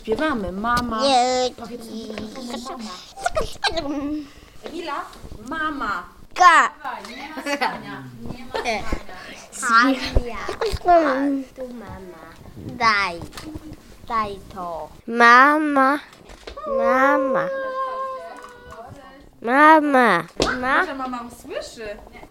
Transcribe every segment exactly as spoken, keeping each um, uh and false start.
Śpiewamy mama. Nie. Emila? Mama. Ka. Nie ma spania. Nie ma Ania. Tu mama. Daj. Daj to. Mama. Mama. Mama. Mama. Że mama usłyszy.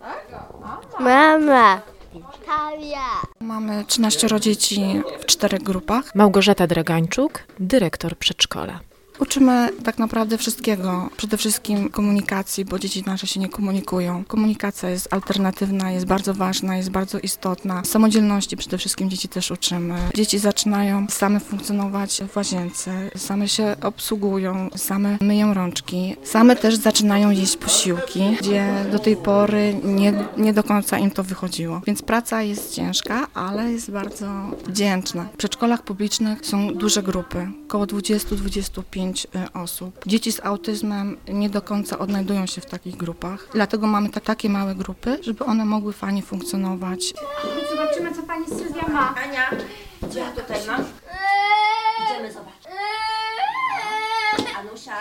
Mama. Witawia. Mamy trzynaścioro dzieci w czterech grupach. Małgorzata Dragańczuk, dyrektor przedszkola. Uczymy tak naprawdę wszystkiego. Przede wszystkim komunikacji, bo dzieci nasze się nie komunikują. Komunikacja jest alternatywna, jest bardzo ważna, jest bardzo istotna. Samodzielności przede wszystkim dzieci też uczymy. Dzieci zaczynają same funkcjonować w łazience, same się obsługują, same myją rączki. Same też zaczynają jeść posiłki, gdzie do tej pory nie, nie do końca im to wychodziło. Więc praca jest ciężka, ale jest bardzo wdzięczna. W przedszkolach publicznych są duże grupy, około dwadzieścia do dwudziestu pięciu osób. Dzieci z autyzmem nie do końca odnajdują się w takich grupach, dlatego mamy ta, takie małe grupy, żeby one mogły fajnie funkcjonować. Zobaczymy, co pani Sylwia ma. Ania, co ja tutaj mam? Idziemy zobaczyć. Anusia?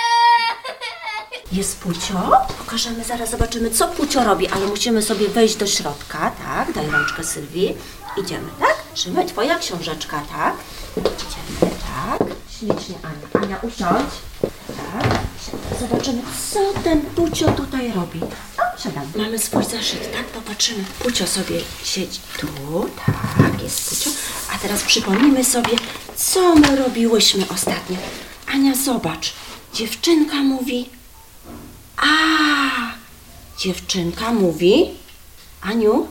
Jest Pucio? Pokażemy, zaraz zobaczymy, co Pucio robi, ale musimy sobie wejść do środka, tak? Daj rączkę Sylwii. Idziemy, tak? Trzymaj, twoja książeczka, tak? Idziemy, tak? Ślicznie, Ania. Ania, usiądź. Tak? Zobaczymy, co ten Pucio tutaj robi. O, siadamy. Mamy swój zeszyt, tak? Popatrzymy. Pucio sobie siedzi tu, tak, jest Pucio. A teraz przypomnijmy sobie, co my robiłyśmy ostatnio. Ania, zobacz. Dziewczynka mówi... A, dziewczynka mówi... Aniu?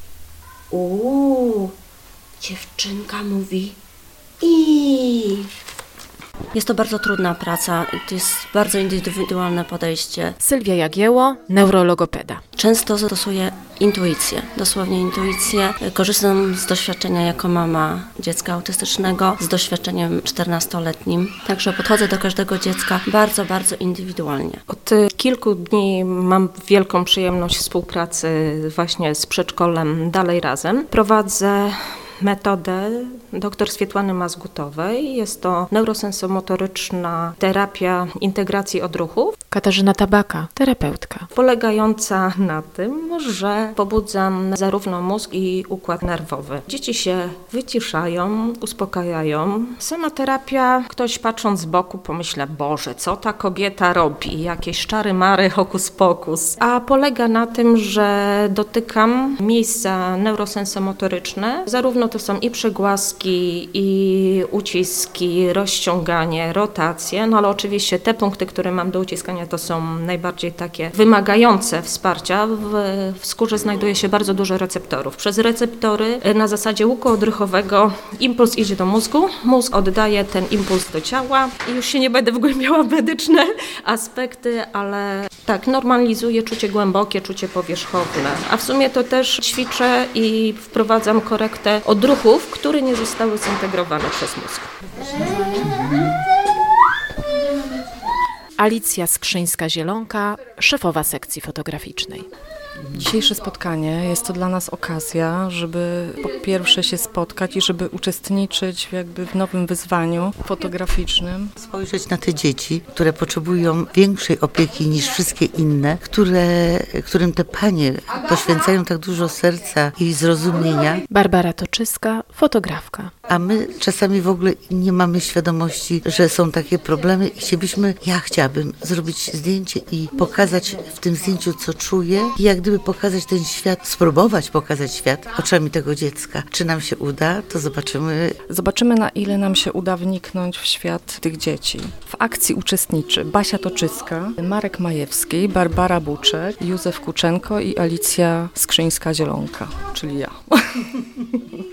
Uuu, dziewczynka mówi... I... Jest to bardzo trudna praca, to jest bardzo indywidualne podejście. Sylwia Jagieło, neurologopeda. Często stosuję intuicję, dosłownie intuicję. Korzystam z doświadczenia jako mama dziecka autystycznego, z doświadczeniem czternastoletnim. Także podchodzę do każdego dziecka bardzo, bardzo indywidualnie. Od kilku dni mam wielką przyjemność współpracy właśnie z przedszkolem Dalej Razem. Prowadzę metodę dr Swietłany Mazgutowej. Jest to neurosensomotoryczna terapia integracji odruchów, Katarzyna Tabaka, terapeutka. polegająca na tym, że pobudzam zarówno mózg i układ nerwowy. Dzieci się wyciszają, uspokajają. Sama terapia, ktoś patrząc z boku pomyśla, Boże, co ta kobieta robi? Jakieś czary-mary, hokus pokus. A polega na tym, że dotykam miejsca neurosensomotoryczne. Zarówno to są i przygłaski, i uciski, rozciąganie, rotacje, no ale oczywiście te punkty, które mam do uciskania, to są najbardziej takie wymagające wsparcia. W, w skórze znajduje się bardzo dużo receptorów. Przez receptory na zasadzie łuku odruchowego impuls idzie do mózgu, mózg oddaje ten impuls do ciała i już się nie będę wgłębiała w medyczne aspekty, ale tak, normalizuje czucie głębokie, czucie powierzchowne. A w sumie to też ćwiczę i wprowadzam korektę odruchów, które nie zostały zintegrowane przez mózg. Alicja Skrzyńska-Zielonka, szefowa sekcji fotograficznej. Dzisiejsze spotkanie jest to dla nas okazja, żeby po pierwsze się spotkać i żeby uczestniczyć jakby w nowym wyzwaniu fotograficznym. Spojrzeć na te dzieci, które potrzebują większej opieki niż wszystkie inne, które, którym te panie poświęcają tak dużo serca i zrozumienia. Barbara Toczyska, fotografka. A my czasami w ogóle nie mamy świadomości, że są takie problemy i chcielibyśmy, ja chciałabym zrobić zdjęcie i pokazać w tym zdjęciu, co czuję i jak gdyby pokazać ten świat, spróbować pokazać świat oczami tego dziecka. Czy nam się uda, to zobaczymy. Zobaczymy, na ile nam się uda wniknąć w świat tych dzieci. W akcji uczestniczy Basia Toczyska, Marek Majewski, Barbara Buczek, Józef Kuczenko i Alicja Skrzyńska-Zielonka, czyli ja.